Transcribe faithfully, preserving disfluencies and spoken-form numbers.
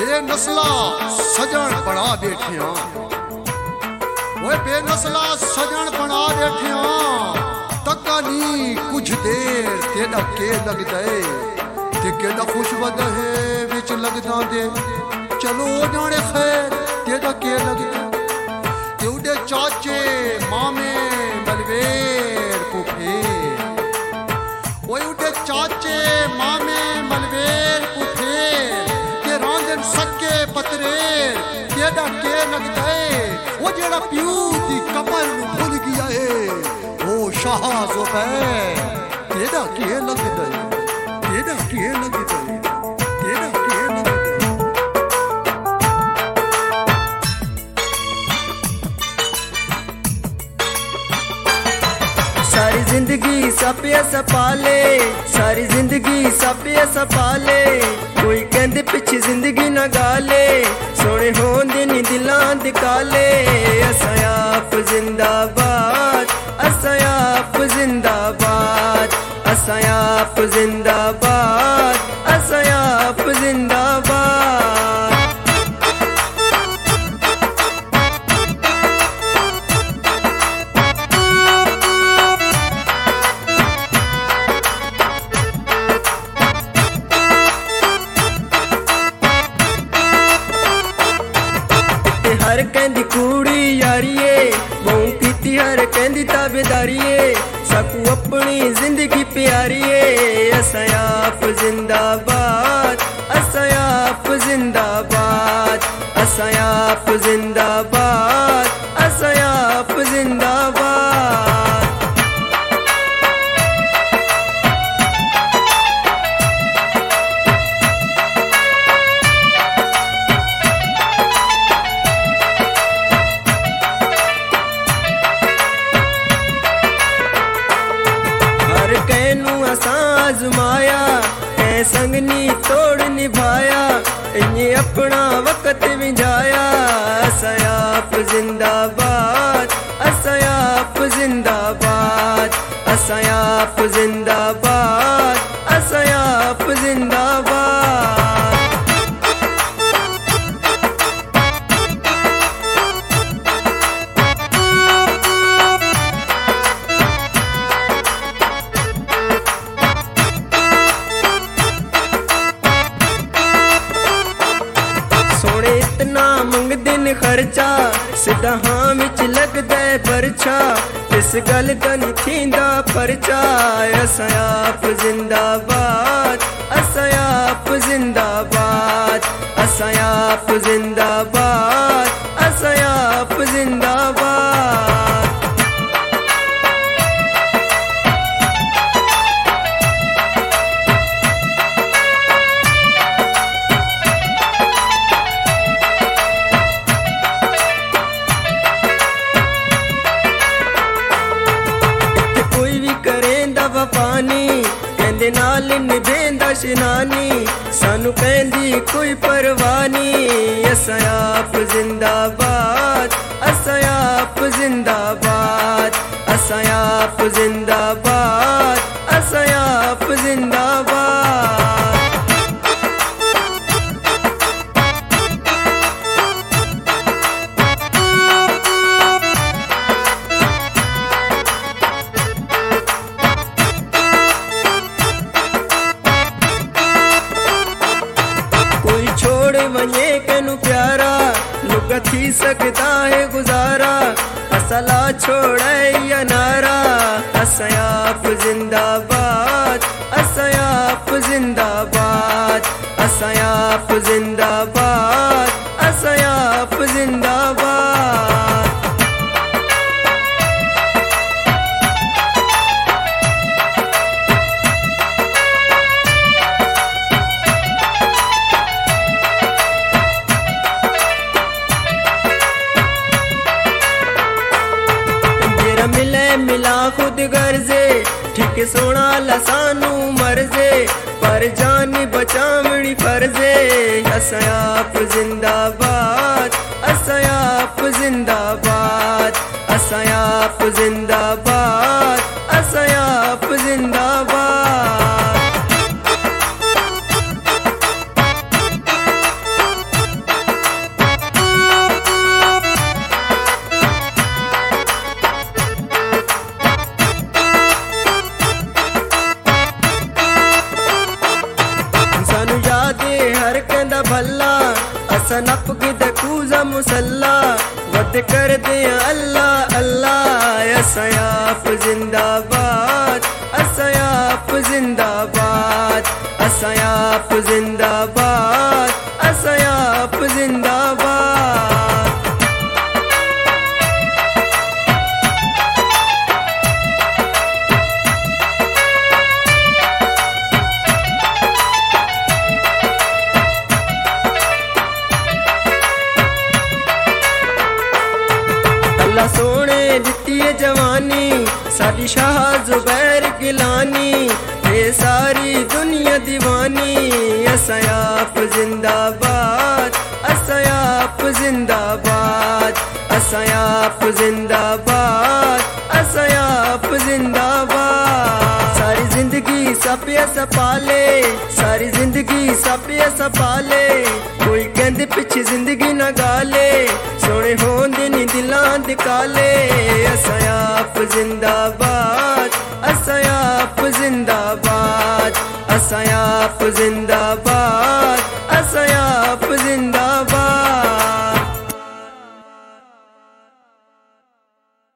बेनस्ला सजन बना बैठिया, वो बेनस्ला सजन बना बैठिया, तका नी कुछ देर तेरा के लग जाए, ते केदा खुश वदहे विच लगदा दे, चलो जाने खैर तेरा के लग जाए, ते उडे चाचे मामे मलवेर पुफेर, वो उडे चाचे मामे मलवेर पुफेर, ते रांदन सके पतरेर तेरा के लग जाए, वो जेड़ा प्यू दी कमर नूं भुल गया है, वो शाह ज़ुबैर तेरा के लग जाए, तेरा के लग जाए, तेरा के लग जाए। सारी जिंदगी सपिया सपाले, सारी जिंदगी सपिया सपाले, कोई कहंदे पिछे जिंदगी ना गाले, सोने होंदे नी दिलां दे काले, असां आप जिंदाबाद, असां आप जिंदाबाद, असां आप जिंदाबाद, असां आप जिंदाबाद। हर कहंदी कूड़ी यारिये, बहु कीती हर कहंदी ताबेदारिये, सकू अपनी जिंदगी प्यारिये, असां आप जिंदाबाद, असां आप जिंदाबाद, असां आप जिंदाबाद, असां आप जिंदाबाद। आजमाया ऐ संगनी तोड़ निभाया, इन्हें अपना वक्त विझाया, असां आप जिंदाबाद, असां आप जिंदाबाद, असां आप जिंदाबाद, असां आप जिंदाबाद। सोने इतना मंगदे ने खर्चा, सिद्धा हां विच लगदा है परछा, इस गल दा नी थींदा परचा, असां आप जिंदाबाद, असां आप जिंदाबाद, असां आप जिंदाबाद, असां आप जिंदाबाद। पानी कहंदे नाल निभेंदा शनानी, सानू कहंदी कोई परवानी, असां आप जिंदाबाद, असां आप जिंदाबाद, असां आप जिंदाबाद, असां आप जिंदाबाद। वने कनु प्यारा लुगा थी सकता है गुजारा, असला छोड़े या नारा, असां आप जिंदाबाद, असां आप जिंदाबाद, असां आप जिंदाबाद, असां आप जिंदाबाद। मिले मिला खुद गर्जे, ठीक सोना लसानू मर्जे, पर जान बचावनी फर्जे, असां आप जिंदाबाद, असां आप जिंदाबाद, असां आप जिंदाबाद, असां आप जिंदाबाद। असा नपगद कूजा मुसल्ला वद कर दे अल्लाह अल्लाह असयाप जिंदाबाद असयाप जिंदाबाद असयाप जिंदाबाद असयाप जिंदाबाद। अल्लाह सोने दिती है जवानी साडी शाह जुबैर गिलानी ये सारी दुनिया दीवानी असयाप जिंदाबाद असयाप जिंदाबाद असयाप जिंदाबाद असयाप जिंदाबाद। सारी जिंदगी सपिया सपाले सारी जिंदगी सपिया सपाले कोई कहंदे पिछे जिंदगी ना गाले सोने होंदे नी दिलां दे काले असयाप जिंदाबाद असयाप जिंदाबाद असयाप जिंदाबाद।